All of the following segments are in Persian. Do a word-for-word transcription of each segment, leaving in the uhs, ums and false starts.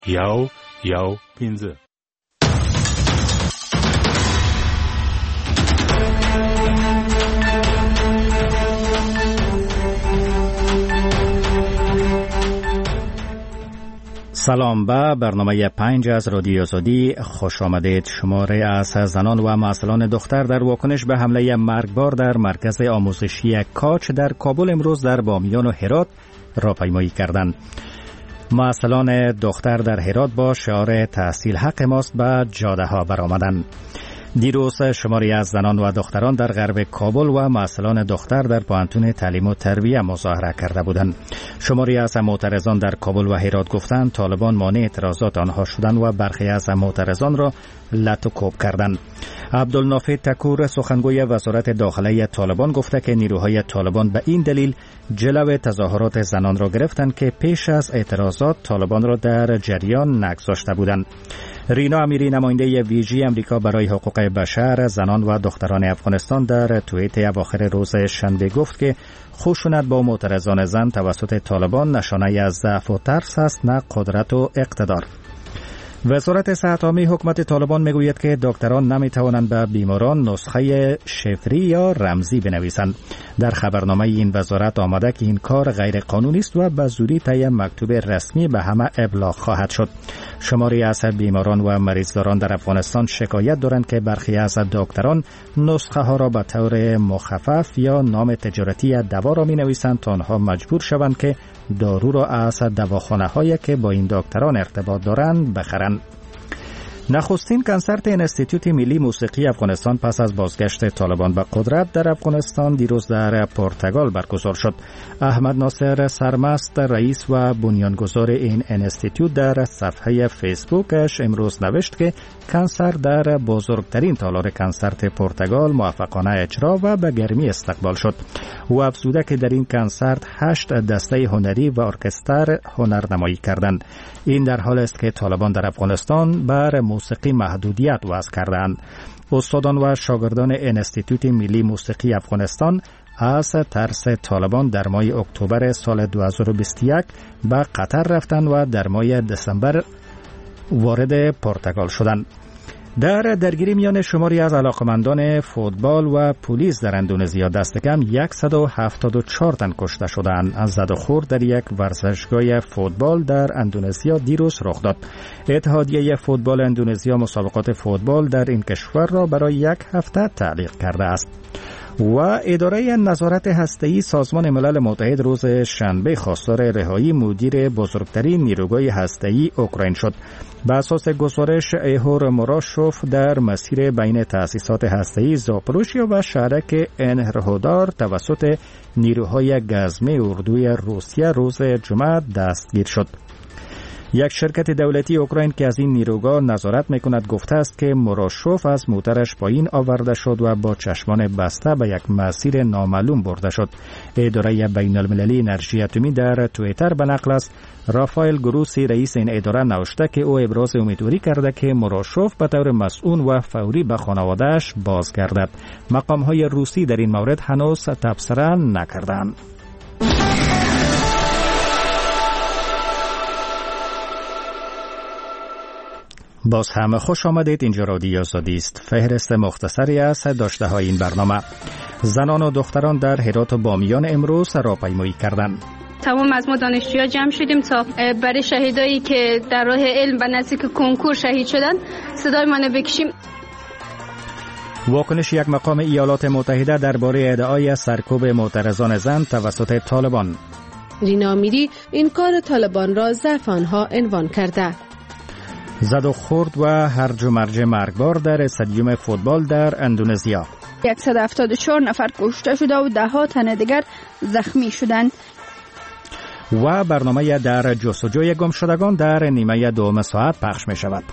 یاو یاو پینزه. سلام به برنامه پنج از رادیو آزادی خوش آمدید. شماره از زنان و معسلان دختر در واکنش به حمله مرگبار در مرکز آموزشی کاچ در کابل امروز در بامیان و هرات راهپیمایی کردند. معسلان دختر در هرات با شعار تحصیل حق ماست به جاده ها برآمدند. دیروز شماری از زنان و دختران در غرب کابل و معسلان دختر در پوهنتون تعلیم و تربیت مظاهره کرده بودند. شماری از معترضان در کابل و هرات گفتند طالبان مانع اعتراضات آنها شدند و برخی از معترضان را لط و کوب کردند. عبدالنافع تکور سخنگوی وزارت داخله طالبان گفته که نیروهای طالبان به این دلیل جلو تظاهرات زنان را گرفتند که پیش از اعتراضات طالبان را در جریان نگذاشته بودند. رینا امیری نماینده ویژه امریکا برای حقوق بشر زنان و دختران افغانستان در توییت اواخر روز شنبه گفت که خشونت با معترضان زن توسط طالبان نشانه از ضعف و ترس است، نه قدرت و اقتدار. وزارت صحت عامه حکومت طالبان میگوید که دکتران نمیتوانند به بیماران نسخه شفری یا رمزی بنویسند. در خبرنامه این وزارت آمده که این کار غیر قانونی است و به زودی طی مکتوب رسمی به همه ابلاغ خواهد شد. شماری از بیماران و مریضداران در افغانستان شکایت دارند که برخی از دکتران نسخه ها را به طور مخفف یا نام تجارتی دوا را می نویسند تا آنها مجبور شوند که دارو را از دواخانه هایی که با این دکتران ارتباط دارند بخرند. نخستین کنسرت انستیتوت ملی موسیقی افغانستان پس از بازگشت طالبان به قدرت در افغانستان دیروز در پرتغال برگزار شد. احمد ناصر سرمست رئیس و بنیانگذار این انستیتوت در صفحه فیسبوکش امروز نوشت که کنسرت در بزرگترین تالار کنسرت پرتغال موفقانه اجرا و به گرمی استقبال شد. او افزوده که در این کنسرت هشت دسته هنری و ارکستر هنرنمایی کردند. این در حال است که طالبان در افغانستان بر موسیقی محدودیت وضع کردند. استادان و شاگردان انستیتوت ملی موسیقی افغانستان از ترس طالبان در ماه اکتبر سال دو هزار و بیست و یک به قطر رفتند و در ماه دسامبر وارد پرتغال شدند. در درگیری میان شماری از علاقمندان فوتبال و پلیس در اندونزیا دست کم صد و هفتاد و چهار تن کشته شدند. از زد و خورد در یک ورزشگاه فوتبال در اندونزیا دیروز رخ داد. اتحادیه فوتبال اندونزیا مسابقات فوتبال در این کشور را برای یک هفته تعلیق کرده است. و اداره نظارت هسته‌ای سازمان ملل متحد روز شنبه خواستار رهایی مدیر بزرگترین نیروگاه هسته‌ای اوکراین شد. به اساس گزارش ایهور موراشوف در مسیر بین تأسیسات هسته‌ای زاپروژیا و شهرک انهرهودار توسط نیروهای گزمه اردوی روسیه روز جمعه دستگیر شد. یک شرکت دولتی اوکراین که از این نیروگاه نظارت میکند گفته است که موراشوف از موترش پایین آورده شد و با چشمان بسته به یک مسیر نامعلوم برده شد. اداره بین المللی انرژی اتمی در توییتر به نقل از رافائل گروسی رئیس این اداره نوشته که او ابراز امیدواری کرده که موراشوف به طور مسئول و فوری به خانواده‌اش بازگردد. مقام‌های روسی در این مورد هنوز تبصره نکردند. باز هم خوش آمدید. اینجا رادیو آزادی است. فهرست مختصری از داشته های این برنامه. زنان و دختران در هرات و بامیان امروز راهپیمایی کردند. تمام از ما دانشجوها جمع شدیم تا برای شهیدایی که در راه علم و نزدیک کنکور شهید شدن صدای ما بکشیم. واکنش یک مقام ایالات متحده درباره ادعای سرکوب معترضان زن توسط طالبان. رینا امیری این کار طالبان را ضعف آنها عنوان کرده. زد و خورد و هرج و مرج مرگبار در استادیوم فوتبال در اندونزیا. صد و هفتاد و چهار نفر کشته شده و ده ها تن دیگر زخمی شدند. و برنامه در جستجوی گم شدگان در نیمه دوم ساعت پخش می شود.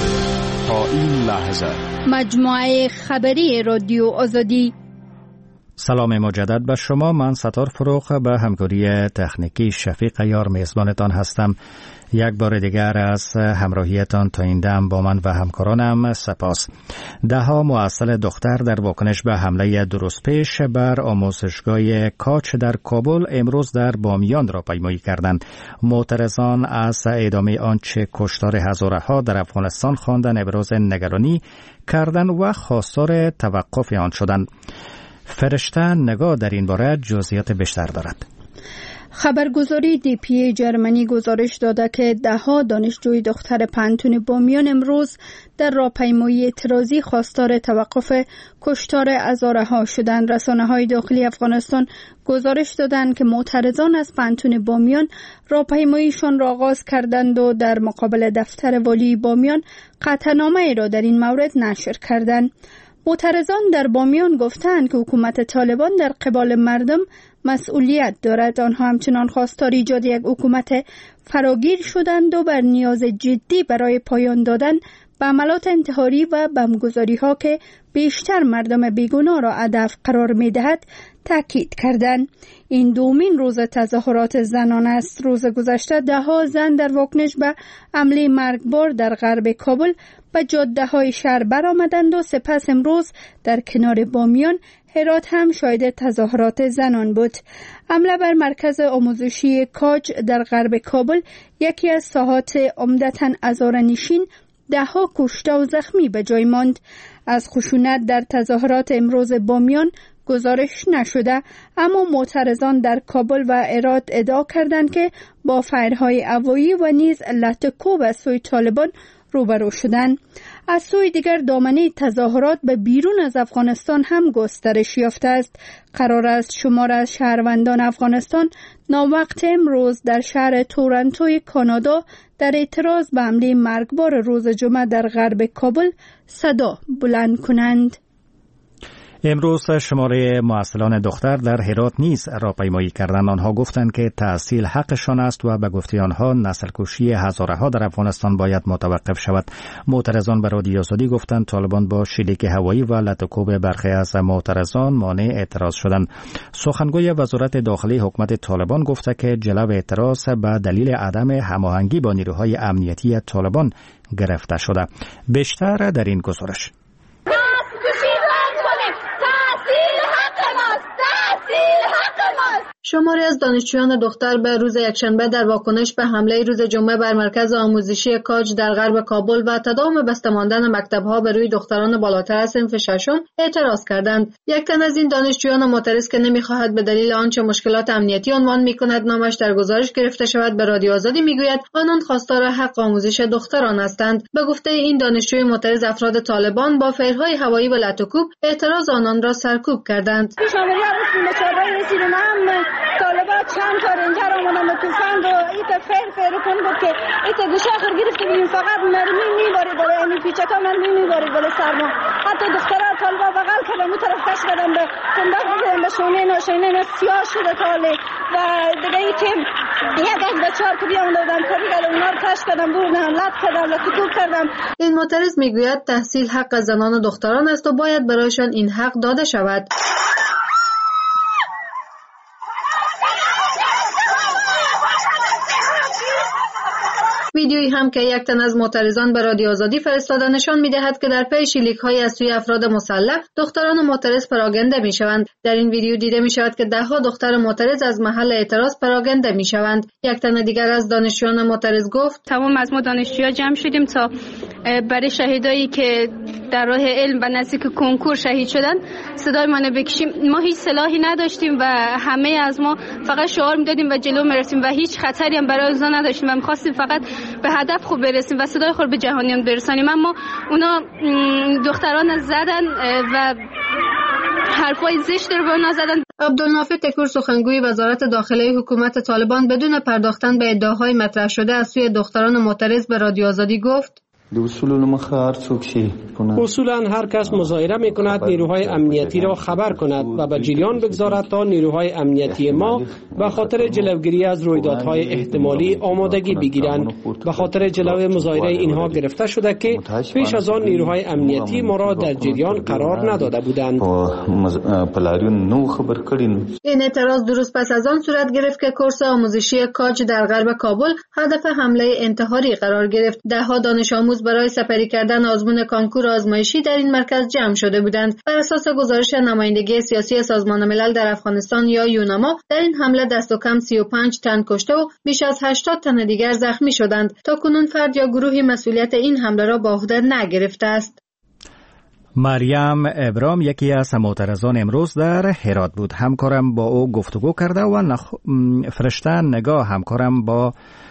تا این لحظه مجموعه خبری رادیو آزادی. سلام مجدد به شما. من ستار فروغ به همکاری تکنیکی شفیق یار میزبانتان هستم. یک بار دیگر از همراهیتان تا این دم با من و همکارانم سپاس. ده ها معسل دختر در واکنش به حمله درست پیش بر آموزشگاه کاچ در کابل امروز در بامیان را پیمایی کردند. معترضان از ادامه آنچه کشتار هزاره ها در افغانستان خواندند ابراز نگرانی کردند و خواستار توقف آن شدند. فرشته نگاه در این باره جزئیات بیشتر دارد. خبرگزاری دی پی جرمنی گزارش داده که ده ها دانشجوی دختر پانتون بامیان امروز در راهپیمایی اعتراضی خواستار توقف کشتار هزاره ها شدند. رسانه های داخلی افغانستان گزارش دادند که معترضان از پانتون بامیان راهپیماییشان را آغاز کردند و در مقابل دفتر والی بامیان قطعنامه را در این مورد نشر کردند. معترضان در بامیان گفتند که حکومت طالبان در قبال مردم مسئولیت دارد. آنها همچنان خواستار ایجاد یک حکومت فراگیر شدند و بر نیاز جدی برای پایان دادن به عملات انتحاری و بمبگذاری ها که بیشتر مردم بیگناه را هدف قرار می دهد تاکید کردند. این دومین روز تظاهرات زنان است. روز گذشته ده ها زن در واکنش به حمله مرگبار در غرب کابل به جاده های شهر برآمدند و سپس امروز در کنار بامیان هرات هم شاهد تظاهرات زنان بود. حمله بر مرکز آموزشی کاج در غرب کابل یکی از ساحات عمدتاً هزاره‌نشین ده ها کشته و زخمی به جای ماند. از خشونت در تظاهرات امروز بامیان گزارش نشده، اما معترضان در کابل و هرات ادعا کردند که با فایرهای هوایی و نیز لطکوب از سوی طالبان روبرو شدند. از سوی دیگر دامنه تظاهرات به بیرون از افغانستان هم گسترش یافته است. قرار است شمار از شهروندان افغانستان ناوقت امروز در شهر تورنتوی کانادا در اعتراض به حمله مرگبار روز جمعه در غرب کابل صدا بلند کنند. امروز شماره معسلان دختر در هرات نیز راهپیمایی کردند. آنها گفتند که تحصیل حقشان است و به گفته آنها نسل کشی هزاره ها در افغانستان باید متوقف شود. معترضان به رادیو آزادی گفتند طالبان با شلیک هوایی و لطکوب برخی از معترضان مانع اعتراض شدند. سخنگوی وزارت داخلی حکومت طالبان گفته که جلو اعتراض به دلیل عدم هماهنگی با نیروهای امنیتی طالبان گرفته شده. بیشتر در این گزارش. شماری از دانشجویان دختر به روز یکشنبه در واکنش به حمله روز جمعه بر مرکز آموزشی کاج در غرب کابل و تداوم بسته ماندن مکتب‌ها به روی دختران بالاتر از صنف ششم اعتراض کردند. یک تن از این دانشجویان معترض که نمی‌خواهد به دلیل آنچه مشکلات امنیتی عنوان می‌کند نامش در گزارش گرفته شود به رادیو آزادی می‌گوید آنان خواستار حق آموزش دختران هستند. به گفته این دانشجوی معترض افراد طالبان با فیرهای هوایی و لطکوب اعتراض آنان را سرکوب کردند. طالبا چند تا رنجر آمدن و توفند و ایتا فیر فیر کن بود که ایتا گوشه آخر گرفتیم این فقط مرمی میبارید بالا یعنی پیچکا مرمی میبارید بالا سرما. حتی دخترها طالبا بغل کردن اون طرف کش کردن به تنداق بگیرن به شونه ناشونه سیاه شده تاله و دیگه ای که یک از بچه ها که بیامده بودن کاری کردن اونا رو کش کردن بردن لط کردن لطکوب کردن. این معترض میگوید تحصیل حق زنان و دختران است و باید برایشان این حق داده شود. ویدیویی هم که یک تن از معترضان به رادیو آزادی فرستاده نشان می‌دهد که در پی شلیک‌های از سوی افراد مسلح دختران معترض پراگنده می‌شوند. در این ویدیو دیده می‌شود که ده‌ها دختر معترض از محل اعتراض پراگنده می‌شوند. یک تن دیگر از دانشجویان معترض گفت: تمام از ما دانشجوها جمع شدیم تا برای شهیدایی که در راه علم و نزدیک کنکور شهید شدن صدای ما بکشیم. ما هیچ سلاحی نداشتیم و همه از ما فقط شعار میدادیم و جلو میرفتیم و هیچ خطری هم برای اونا نداشتیم و می‌خواستیم فقط به هدف خوب برسیم و صدای خود به جهانیان برسانیم. اما اونا دختران زدن و حرفای زشت رو به اونا زدن. عبدالنافع تکور سخنگوی وزارت داخلی حکومت طالبان بدون پرداختن به ادعاهای مطرح شده از سوی دختران معترض به رادیو آزادی گفت: اصولا هر کس مظاهره می کند نیروهای امنیتی را خبر کند و به جریان بگذارد تا نیروهای امنیتی ما به خاطر جلوگیری از رویدادهای احتمالی آمادگی بگیرند. به خاطر جلو مظاهره اینها گرفته شده که پیش از آن نیروهای امنیتی ما را در جریان قرار نداده بودند. این اعتراض درست پس از آن صورت گرفت که کورس آموزشی کاج در غرب کابل هدف حمله انتحاری قرار گرفت. ده‌ها دانش آموز برای سپری کردن آزمون کانکور آزمایشی در این مرکز جمع شده بودند. بر اساس گزارش نمایندگی سیاسی سازمان ملل در افغانستان یا یوناما، در این حمله دست و کم سی و پنج تن کشته و بیش از هشتاد تن دیگر زخمی شدند. تا کنون فرد یا گروهی مسئولیت این حمله را به عهده نگرفته است. مریم ابرام یکی از معترضان امروز در هرات بود. همکارم با او گفتگو کرده و نخ... فرشته نگاه همکارم با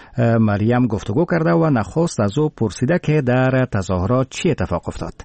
مریم گفتگو کرده و نخست از او پرسیده که در تظاهرات چی اتفاق افتاد.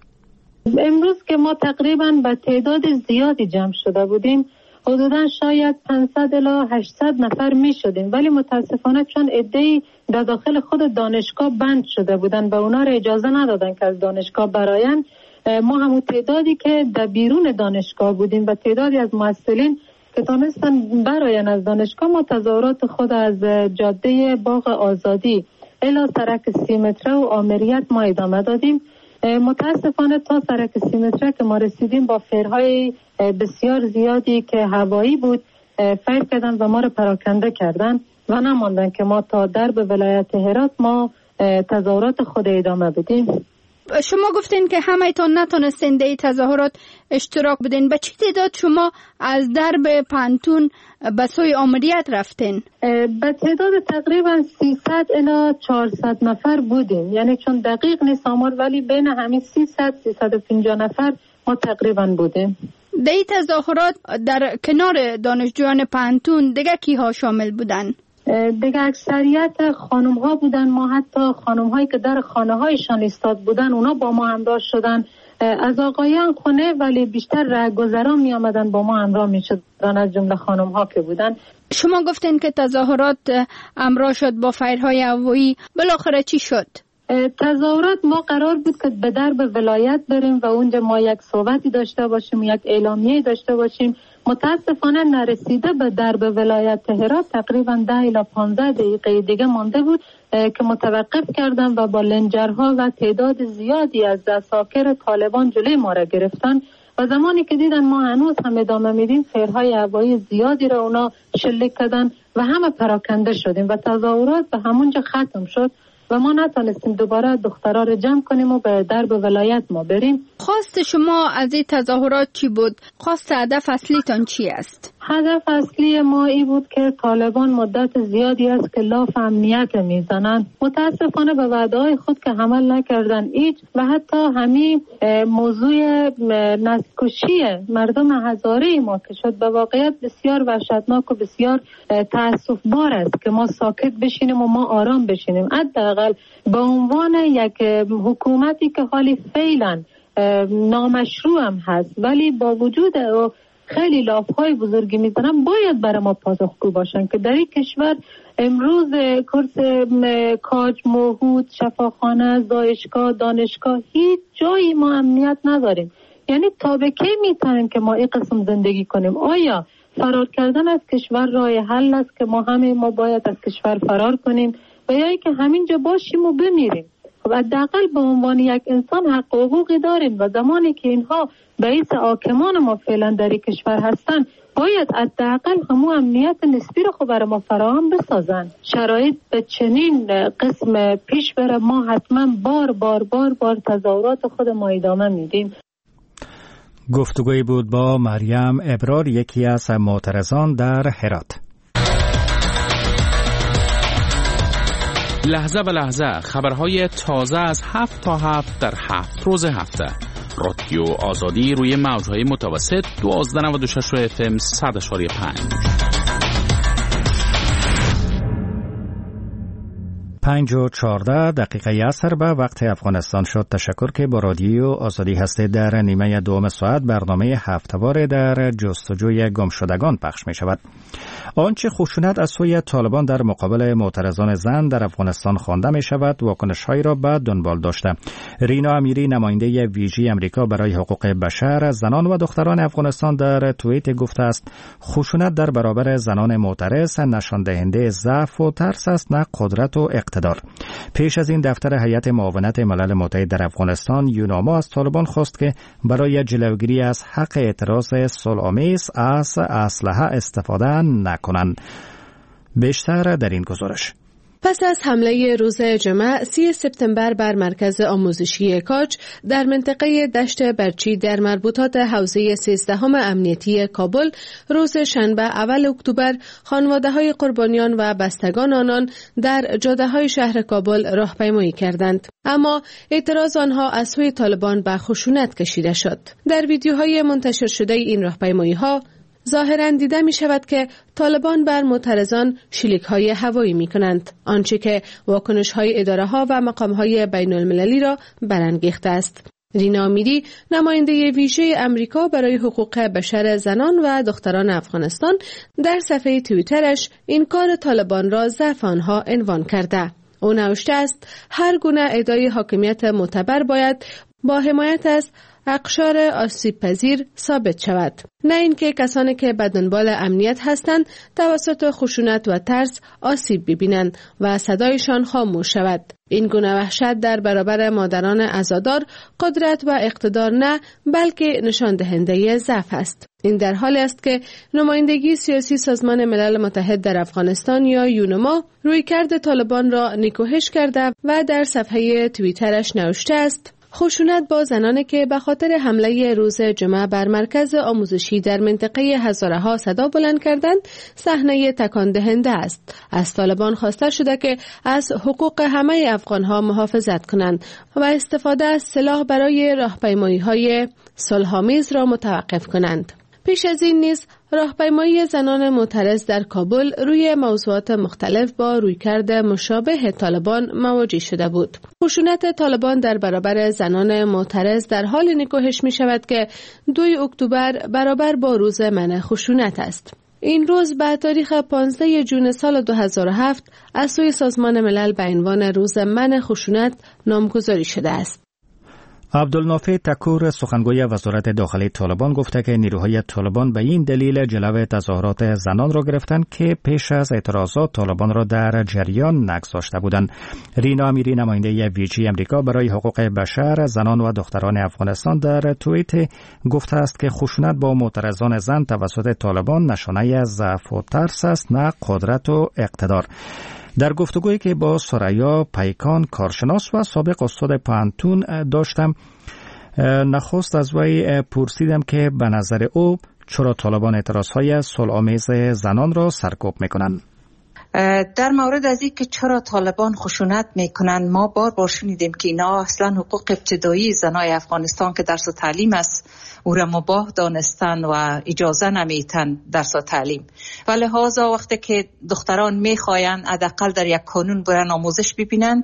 امروز که ما تقریبا به تعداد زیادی جمع شده بودیم، حدودا شاید پانصد الی هشتصد نفر می شدیم، ولی متاسفانه چون عده‌ای در داخل خود دانشگاه بند شده بودن و اونا را اجازه ندادن که از دانشگاه برآیند، ما همون تعدادی که در بیرون دانشگاه بودیم و تعدادی از مسئولین که تونستن برآیند از دانشگاه، ما تظاهرات خود از جاده باغ آزادی الی سرک سی متره و آمریت ما ادامه دادیم. متاسفانه تا سرک سی متره که ما رسیدیم با فیرهای بسیار زیادی که هوایی بود فیر کردن و ما رو پراکنده کردن و نماندن که ما تا درب ولایت هرات ما تظاهرات خود ادامه بدیم. شما گفتین که همه‌تون نتونستین در تظاهرات اشتراک بدین. به چه تعداد شما از درب پانتون به سوی آمریت رفتین؟ به تعداد تقریبا سیصد الی چهارصد نفر بودیم، یعنی چون دقیق نیست آمار، ولی بین همین سیصد سیصد و پنجاه نفر ما تقریبا بودیم. در این تظاهرات در کنار دانشجویان پانتون دیگه کیها شامل بودن؟ دیگه اکثریت خانم ها بودن. ما حتی خانم هایی که در خانه هایشان ایستاد بودن اونا با ما همراه شدن. از آقایان خونه ولی بیشتر رهگذران می آمدن با ما همراه می شدن، از جمله خانم ها که بودن. شما گفتین که تظاهرات همراه شد با فیرهای هوایی، بالاخره چی شد؟ تظاهرات ما قرار بود که به درب ولایت بریم و اونجا ما یک صحبتی داشته باشیم، یک اعلامیه داشته باشیم. متاسفانه نرسیده به درب ولایت هرات تقریبا ده الی پانزده دقیقه دیگه مانده بود که متوقف کردن و با لنجرها و تعداد زیادی از عساکر طالبان جلوی ما را گرفتن و زمانی که دیدن ما هنوز هم ادامه میدیم فیرهای هوایی زیادی را اونا شلیک کردن و همه پراکنده شدیم و تظاهرات به همونجا ختم شد و ما نتونستیم دوباره دخترها رو جمع کنیم و به درب ولایت ما بریم. خواست شما از این تظاهرات چی بود؟ خواست هدف اصلیتان چی است؟ هدف اصلی ما ای بود که طالبان مدت زیادی است که لاف امنیت میزنند. متاسفانه به وعده‌های خود که عمل نکردن ایچ و حتی همین موضوع نسل‌کشی مردم هزاره ما که شد به واقعیت بسیار وحشتناک و بسیار تأسف‌بار است که ما ساکت بشینیم و ما آرام بشینیم. حداقل به عنوان یک حکومتی که حالی فعلا نامشروع هم هست ولی با وجود خیلی لافهای بزرگی میزنن، باید برای ما پاسخگو باشن که در این کشور امروز کورس کاج، موهود، شفاخانه، زایشگاه، دانشگاه هیچ جایی ما امنیت نداریم. یعنی تا به کی میتونیم که ما این قسم زندگی کنیم؟ آیا فرار کردن از کشور راه حل است که ما همه ما باید از کشور فرار کنیم و یا اینکه همینجا باشیم و بمیریم؟ خب حداقل به عنوان یک انسان حق و حقوقی داریم و زمانی که اینها رئیس حاکمان ما فعلا در این کشور هستن باید حداقل همون امنیت نسبی رو خب برای ما فراهم بسازن. شرایط به چنین قسم پیش بره ما حتما بار بار بار بار تظاهرات خود ما ادامه میدیم. گفتگوی بود با مریم ابرار، یکی از معترضان در هرات. لحظه به لحظه خبرهای تازه از هفت تا هفت در هفت روز هفته. رادیو آزادی روی موجهای متوسط دوازده نود و شش و اف ام صد و پنج. پنج و چهارده دقیقه عصر به وقت افغانستان شد. تشکر که با رادیو آزادی هستید. در نیمه دوم ساعت برنامه هفته‌وار در جستجوی گمشدگان پخش می شود. آنچه خشونت از سوی طالبان در مقابل معترضان زن در افغانستان خوانده می شود واکنش‌هایی را به دنبال داشته. رینا امیری نماینده ویژه امریکا برای حقوق بشر زنان و دختران افغانستان در توییت گفته است خشونت در برابر زنان معترض نشان دهنده ضعف و ترس است نه قدرت و اقتدار. پیش از این دفتر هیئت معاونت ملل متحد در افغانستان یوناما از طالبان خواست که برای جلوگیری از حق اعتراض صلح‌آمیز از اسلحه استفاده نکنند. بیشتر در این گزارش. پس از حمله روز جمعه سی سپتامبر بر مرکز آموزشی کاج در منطقه دشت برچی در مربوطات حوزه سیزدهم امنیتی کابل، روز شنبه اول اکتبر خانواده‌های قربانیان و بستگان آنان در جاده‌های شهر کابل راهپیمایی کردند. اما اعتراض آنها از سوی طالبان به خشونت کشیده شد. در ویدیوهای منتشر شده این راهپیمایی‌ها ظاهراً دیده می شود که طالبان بر معترضان شلیک‌های هوایی می کنند، آنچه که واکنش‌های اداره‌ها و مقام‌های بین‌المللی را برانگیخته است. رینا امیری نماینده ویژه امریکا برای حقوق بشر زنان و دختران افغانستان در صفحه توییترش این کار طالبان را ضعف آنها عنوان کرده. او نوشته است هر گونه ادعای حاکمیت معتبر باید با حمایت از اقشار آسیب پذیر ثابت شود، نه اینکه کسانی که به دنبال امنیت هستند توسط خشونت و ترس آسیب ببینند و صدایشان خاموش شود. این گونه وحشت در برابر مادران عزادار قدرت و اقتدار نه بلکه نشان دهنده ضعف است. این در حالی است که نمایندگی سیاسی سازمان ملل متحد در افغانستان یا یونما رویکرد طالبان را نکوهش کرده و در صفحه توییترش نوشته است خشونت با زنانی که به خاطر حمله روز جمعه بر مرکز آموزشی در منطقه هزاره ها صدا بلند کردند صحنه تکان دهنده است. از طالبان خواسته شده که از حقوق همه افغان ها محافظت کنند و استفاده از سلاح برای راهپیمایی های صلح‌آمیز را متوقف کنند. پیش از این نیز راهپیمایی زنان معترض در کابل روی موضوعات مختلف با رویکرد مشابه طالبان مواجه شده بود. خشونت طالبان در برابر زنان معترض در حال نکوهش می شود که دوی اکتبر برابر با روز منع خشونت است. این روز به تاریخ پانزده ژوئن سال دو هزار و هفت از سوی سازمان ملل به عنوان روز منع خشونت نامگذاری شده است. عبدالنافع تکور سخنگوی وزارت داخلی طالبان گفته که نیروهای طالبان به این دلیل جلو تظاهرات زنان را گرفتند که پیش از اعتراضات طالبان را در جریان نگذاشته بودند. رینا امیری نماینده ویژه امریکا برای حقوق بشر زنان و دختران افغانستان در توییت گفته است که خشونت با معترضان زن توسط طالبان نشانه ضعف و ترس است نه قدرت و اقتدار. در گفتگویی که با سریا پیکان کارشناس و سابق استاد پانتون داشتم نخست از وی پرسیدم که به نظر او چرا طالبان اعتراضهای صلح‌آمیز زنان را سرکوب میکنند. در مورد از این که چرا طالبان خشونت میکنند ما بار بار شنیدیم که اینا اصلا حقوق ابتدایی زنای افغانستان که درس و تعلیم است او را مباح دانستن و اجازه نمیتن درس و تعلیم و لحاظا وقتی که دختران میخواین حداقل در یک کانون برن آموزش ببینن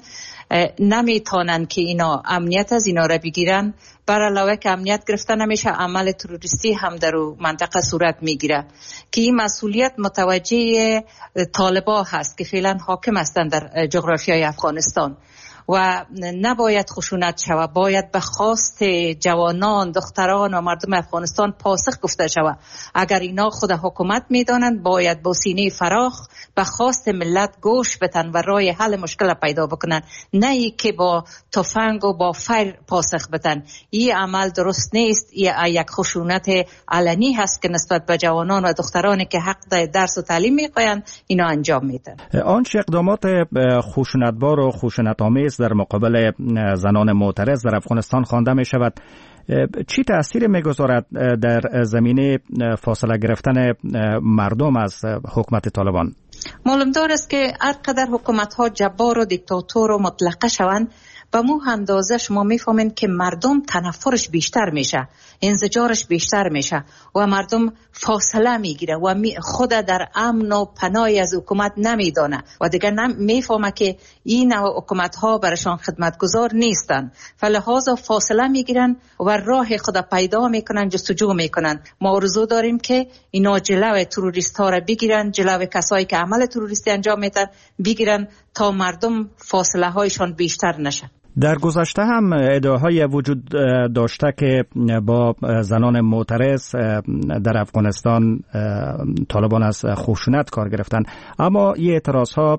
نمیتونن که اینا امنیت از اینا را بگیرن، بر علاوه که امنیت گرفتن نمیشه عمل تروریستی هم در منطقه صورت میگیره که این مسئولیت متوجه طالبا هست که فعلا حاکم هستند در جغرافیای افغانستان و نباید خشونت شود، باید به خواست جوانان، دختران و مردم افغانستان پاسخ گفته شود. اگر اینا خود حکومت میدانند باید با سینه فراخ به خواست ملت گوش بدن و راه حل مشکل پیدا بکنن، نه ای که با تفنگ و با فیر پاسخ بدن. این عمل درست نیست. این یک خشونت علنی هست که نسبت به جوانان و دخترانی که حق درس و تعلیم میخواین اینا انجام میدن. آنچه اقدامات خشونتبار و خشونت آمیز در مقابل زنان معترض در افغانستان خوانده می شود، چی تأثیر میگذارد در زمینه فاصله گرفتن مردم از حکومت طالبان؟ معلوم دار است که هر قدر حکومت ها جبار و دیکتاتور و مطلقه شوند، به مو اندازه شما میفهمین که مردم تنفرش بیشتر میشه، انزجارش بیشتر میشه و مردم فاصله میگیره و می خود در امن و پناهی از حکومت نمیدانه و دیگه میفهمه که این نوع حکومت ها برشان خدمتگزار نیستن، فلهذا فاصله میگیرن و راه خود پیدا میکنن، جستجو میکنن. ما آرزو داریم که اینا جلوی تروریست ها را بگیرن، جلوی کسایی که عمل تروریستی انجام میدن بگیرن تا مردم فاصله هایشان بیشتر نشه. در گذشته هم ادعاهای وجود داشته که با زنان معترض در افغانستان طالبان از خشونت کار گرفتن، اما این اعتراض ها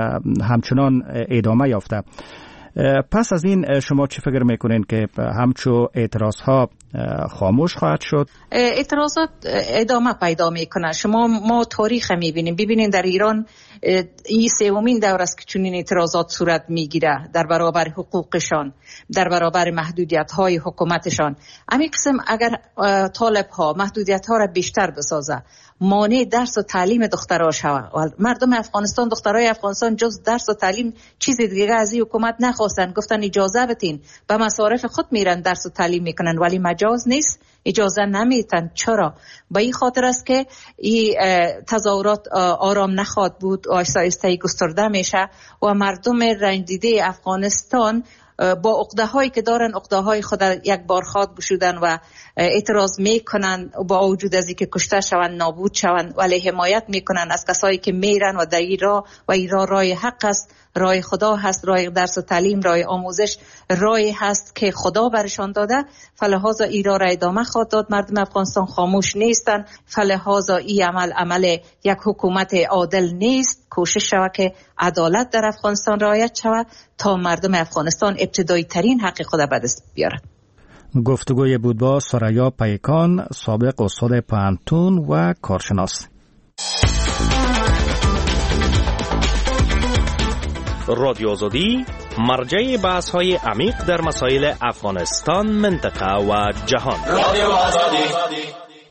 همچنان ادامه یافته. پس از این شما چی فکر میکنین که همچو اعتراض ها خاموش خواهد شد؟ اعتراضات ادامه پیدا میکنه. شما ما تاریخ میبینیم، ببینین در ایران این سومین دور است که چنین اعتراضات صورت میگیره در برابر حقوقشان، در برابر محدودیت های حکومتشان. همین قسم اگر طالب ها محدودیت ها را بیشتر بسازه، مانع درس و تعلیم دخترها شود و مردم افغانستان، دخترای افغانستان جز درس و تعلیم چیز دیگه از این حکومت نخواستن، گفتن اجازه بدین به مصارف خود میرن درس و تعلیم میکنن، ولی مجاز نیست، اجازه نمیتن. چرا؟ به این خاطر است که این تظاهرات آرام نخواهد بود، آهسته آهسته گسترده میشه و مردم رنج دیده افغانستان با عقده هایی که دارن، عقده های خود یک بار خاک گشودن و اعتراض میکنن، با وجود از اینکه کشته شوند، نابود شوند، ولی حمایت میکنن از کسایی که میرن و در این راه و این راه راه حق است، راه خدا هست، راه درس و تعلیم، راه آموزش، راهی هست که خدا برشان داده. فلهذا این راه را ادامه خواهد داد. مردم افغانستان خاموش نیستن، فلهذا این عمل عمل یک حکومت عادل نیست. کوشش شود که عدالت در افغانستان رعایت شود تا مردم افغانستان ابتدایی ترین حق خود به دست بیارند. گفتگوی بود با سریا پیکان، سابق استاد پانتون و کارشناس. رادیو آزادی مرجع بحث های عمیق در مسائل افغانستان، منطقه و جهان. رادیو آزادی.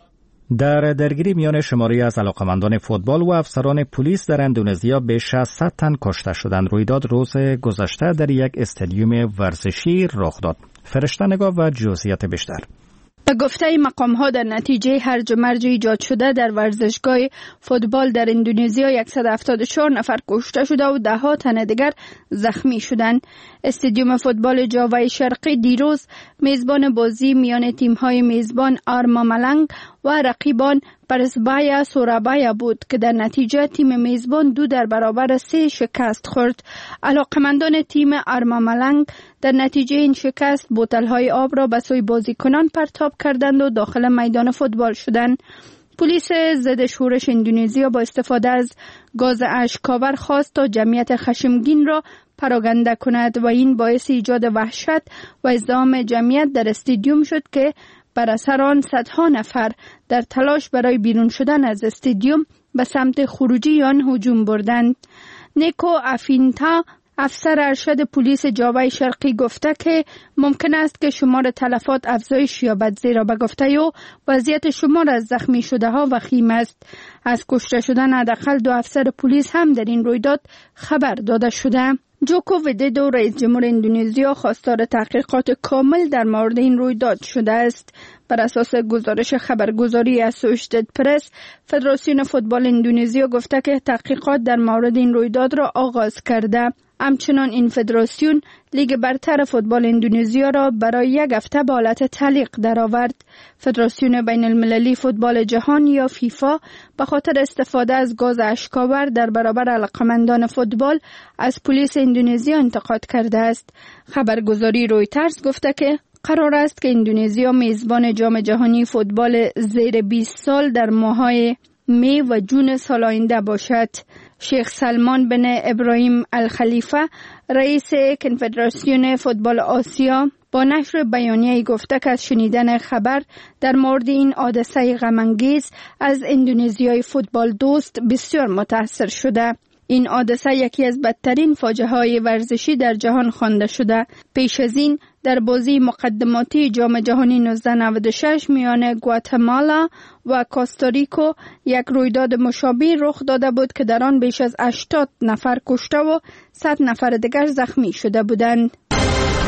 در درگیری میان شماری از علاقمندان فوتبال و افسران پلیس در اندونزیا بیش از صد تن کشته شدند. رویداد روز گذشته در یک استادیوم ورزشی رخ داد. فرشته نگاه و جزئیات بیشتر. به گفته مقام ها در نتیجه هرج و مرج ایجاد شده در ورزشگاه فوتبال در اندونزیا صد و هفتاد و چهار نفر کشته شده و ده ها تن دیگر زخمی شدند. استادیوم فوتبال جاوای شرقی دیروز میزبان بازی میان تیم های میزبان آرما ملنگ و رقیبان پرسبایا سورابایا بود که در نتیجه تیم میزبان دو در برابر سه شکست خورد. علاقمندان تیم آرما ملنگ در نتیجه این شکست بوتل‌های آب را به سوی بازیکنان پرتاب کردند و داخل میدان فوتبال شدند. پلیس ضد شورش اندونزیا با استفاده از گاز اشک‌آور خواست تا جمعیت خشمگین را پراگنده کند و این باعث ایجاد وحشت و ازدحام جمعیت در استادیوم شد که بر اثر آن صدها نفر در تلاش برای بیرون شدن از استادیوم به سمت خروجی آن هجوم بردند. نیکو افینتا، افسر ارشد پلیس جاوای شرقی گفته که ممکن است که شمار تلفات افزایش یابد، زیرا به گفته او وضعیت شمار از زخمی شده ها وخیم است. از کشته شدن حداقل دو افسر پلیس هم در این رویداد خبر داده شده. جوکو ویدودو رئیس جمهور اندونزیا خواستار تحقیقات کامل در مورد این رویداد شده است. بر اساس گزارش خبرگزاری اسوشیتد پرس، فدراسیون فوتبال اندونزیا گفته که تحقیقات در مورد این رویداد را آغاز کرده. همچنان این فدراسیون لیگ برتر فوتبال اندونزیا را برای یک هفته به حالت تعلیق درآورد. فدراسیون بین المللی فوتبال جهان یا فیفا به خاطر استفاده از گاز اشک‌آور در برابر علاقمندان فوتبال از پلیس اندونزیا انتقاد کرده است. خبرگزاری رویترز گفته که قرار است که اندونزیا میزبان جام جهانی فوتبال زیر بیست سال در ماه‌های می و جون سال آینده باشد. شیخ سلمان بن ابراهیم الخلیفه، رئیس کنفدراسیون فوتبال آسیا، با نشر بیانیه‌ای گفته که از شنیدن خبر در مورد این حادثه غم‌انگیز از اندونزیای فوتبال دوست بسیار متاثر شده. این حادثه یکی از بدترین فاجعه‌های ورزشی در جهان خوانده شده. پیش از این در بازی مقدماتی جام جهانی نوزده نود و شش میان گواتمالا و کوستاریکا یک رویداد مشابه رخ داده بود که در آن بیش از هشتاد نفر کشته و صد نفر دیگر زخمی شده بودند.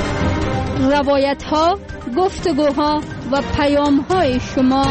روایت ها، گفتگوها و پیام های شما.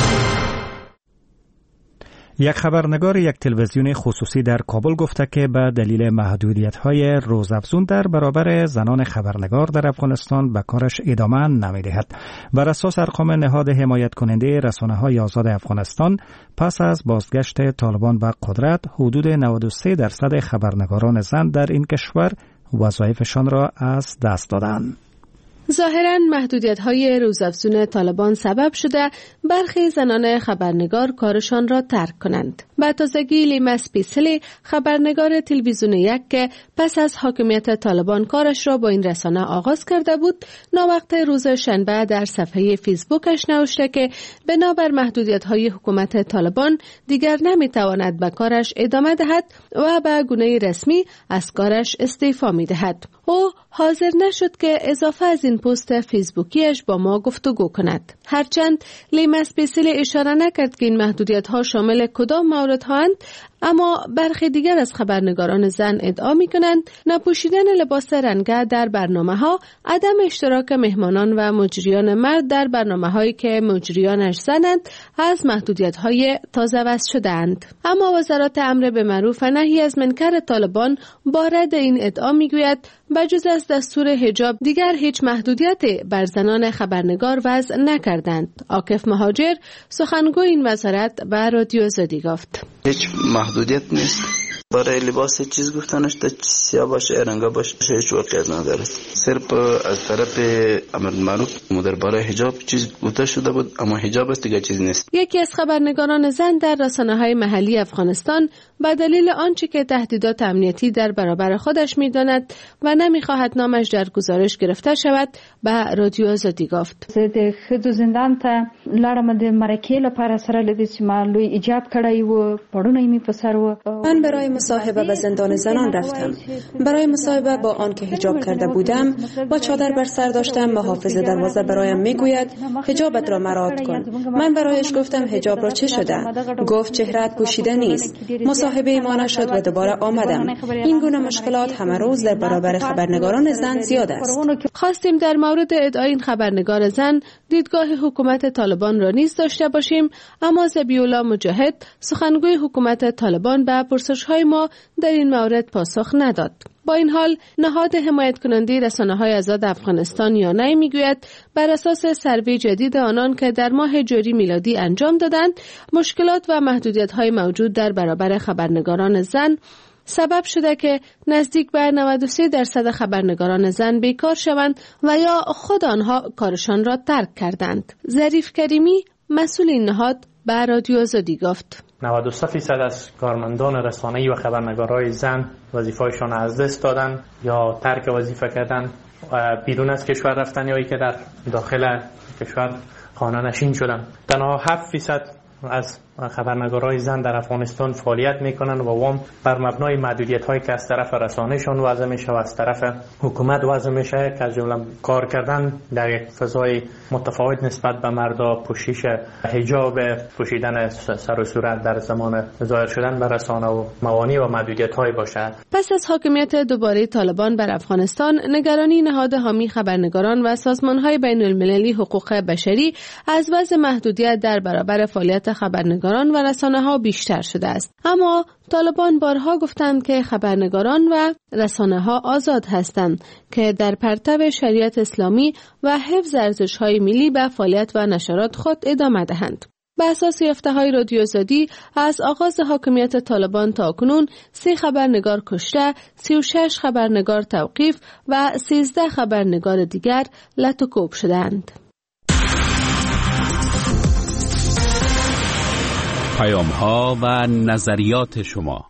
یک خبرنگار یک تلویزیون خصوصی در کابل گفته که به دلیل محدودیت‌های روزافزون در برابر زنان خبرنگار در افغانستان به کارش ادامه نمی‌دهد. بر اساس ارقام نهاد حمایت کننده رسانه‌های آزاد افغانستان، پس از بازگشت طالبان به قدرت، حدود نود و سه درصد خبرنگاران زن در این کشور وظایفشان را از دست دادند. ظاهراً محدودیت‌های روزافزون طالبان سبب شده برخی زنان خبرنگار کارشان را ترک کنند. به تازگی لیما اسپیسلی، خبرنگار تلویزیون یک که پس از حاکمیت طالبان کارش را با این رسانه آغاز کرده بود، ناوقت روز شنبه در صفحه فیسبوکش نوشته که بنابر محدودیت‌های حکومت طالبان دیگر نمی‌تواند به کارش ادامه دهد و به گونه رسمی از کارش استعفا می‌دهد. او حاضر نشد که اضافه از این پست فیسبوکیش با ما گفتگو کند. هرچند لیما اسپیسلی اشاره نکرد که این محدودیت‌ها شامل کدام موردهاند، اما برخی دیگر از خبرنگاران زن ادعا می‌کنند نپوشیدن لباس رنگه در برنامه‌ها، عدم اشتراک مهمانان و مجریان مرد در برنامه‌هایی که مجریانش زنند از محدودیت‌های تازه وضع شده‌اند. اما وزارت امر به معروف و نهی از منکر طالبان با رد این ادعا می‌گوید بجز از دستور حجاب دیگر هیچ محدودیتی بر زنان خبرنگار وضع نکردند. عاکف مهاجر، سخنگوی این وزارت، به رادیو آزادی گفت: هیچ محدودیت نیست. برای لباس چیز گفتنش تا سیاه باشه رنگا باشه هیچ واقعیت نداره. صرف از طرف امر معروف مدر برای حجاب چیز گفته شده بود، اما حجاب است دیگه چیز نیست. یکی از خبرنگاران زن در رسانه‌های محلی افغانستان به دلیل آنچه که تهدیدات امنیتی در برابر خودش می‌داند و نمی‌خواهد نامش در گزارش گرفته شود، به رادیو آزادی گفت: د خدو زندان ته لاړم د مرکې لپاره سره لدی چې ما لوی ایجاب کړی و پړونه می په سر و. من برای مصاحبه به زندان زنان رفتم. برای مصاحبه با آن که حجاب کرده بودم، با چادر بر سر داشتم. محافظ دروازه برایم میگوید حجابت را مراعات کن. من برایش گفتم حجاب را چه شده؟ گفت چهره‌ات پوشیده نیست. مصاحبه ما نشد و دوباره آمدم. این گونه مشکلات همه روز در برابر خبرنگاران زن زیاد است. خواستیم در مورد ادعای این خبرنگار زن دیدگاه حکومت طالبان را نیز داشته باشیم، اما ذبیح‌الله مجاهد، سخنگوی حکومت طالبان، به پرسش‌های ما در این مورد پاسخ نداد. با این حال نهاد حمایت کننده رسانه‌های آزاد افغانستان یانای میگوید بر اساس سروی جدید آنان که در ماه جاری میلادی انجام دادند، مشکلات و محدودیت‌های موجود در برابر خبرنگاران زن سبب شده که نزدیک به نود و سه درصد خبرنگاران زن بیکار شوند و یا خود آنها کارشان را ترک کردند. ظریف کریمی، مسئول این نهاد، به رادیو آزادی گفت: نود و سه درصد از کارمندان رسانه‌ای و خبرنگارای زن وظیفه‌شان از دست دادن یا ترک وظیفه کردن و بیرون از کشور رفتن یا ای که در داخل کشور خانه نشین شدن. تنها هفت درصد از خبرنگارای زن در افغانستان فعالیت میکنن و وام بر مبنای محدودیت‌هایی که از طرف رسانه‌شان وضع میشه و از طرف حکومت وضع میشه که از جمله کار کردن در یک فضای متفاوت نسبت به مردا، پوشش حجاب، پوشیدن سر و صورت در زمان ظاهر شدن به رسانه و موانع و محدودیت‌هایی باشه. پس از حاکمیت دوباره طالبان بر افغانستان، نگرانی نهاد حامی خبرنگاران و سازمان‌های بین‌المللی حقوق بشری از وضع محدودیت در برابر فعالیت خبرنگاران و رسانه‌ها بیشتر شده است. اما طالبان بارها گفتند که خبرنگاران و رسانه‌ها آزاد هستند که در پرتو شریعت اسلامی و حفظ ارزش‌های ملی به فعالیت و نشرات خود ادامه دهند. به اساس یافته‌های رادیو آزادی، از آغاز حاکمیت طالبان تا کنون سه خبرنگار کشته، سی و شش خبرنگار توقیف و سیزده خبرنگار دیگر لطوکوب شدند. پیام ها و نظریات شما.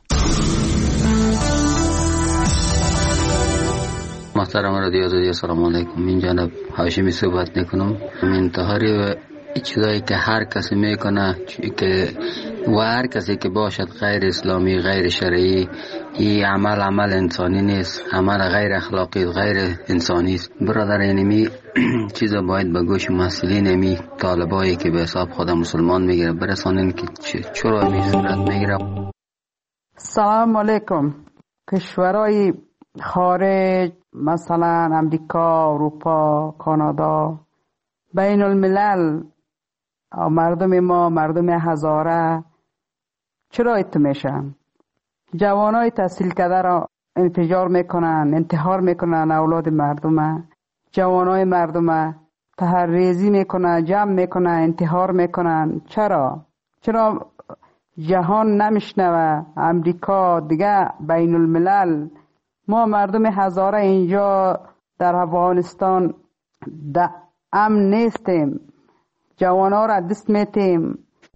محترم رادیو آزادی، سلام علیکم. این جناب هاشمی صحبت میکنم. انتحاری و چیزایی که هر کسی میکنه که و هر کسی که باشد غیر اسلامی، غیر شرعی، این عمل عمل انسانی نیست، عمل غیر اخلاقی، غیر انسانی است. برادر اینمی چیزا باید به گوش مسئولین امی طالبایی که به حساب خود مسلمان میگیره برسانین که چرا می صورت میگیره. سلام علیکم. کشورهای خارج مثلا امریکا، اروپا، کانادا، بین الملل مردم ما، مردم هزاره چرا ایتو میشن؟ جوانای تحصیل کرده را انفجار میکنن، انتحار میکنن اولاد مردم، جوانای مردم تحریزی میکنن، جمع میکنن، انتحار میکنن. چرا؟ چرا جهان نمیشنوه؟ امریکا دیگه، بین الملل. ما مردم هزاره اینجا در افغانستان در امن نیستیم، جوانا را دست میتیم.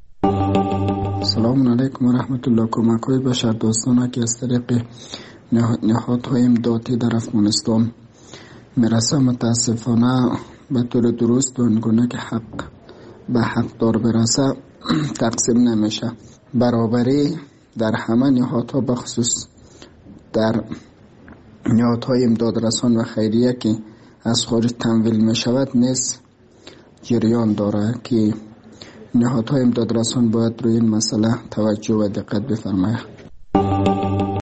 سلام علیکم و رحمت الله. کمک‌های بشر دوستانه که از طریق نهادهای امدادی در افغانستان میرسه متاسفانه به طور درست و اینگونه که حق به حق دار برسه تقسیم نمیشه. برابری در همه نهادها بخصوص در نهادهای امداد رسان و خیریه که از خارج تمویل می شود نیست جریان داره که نهادهای امداد رسان باید روی این مسئله توجه و دقت بفرماید.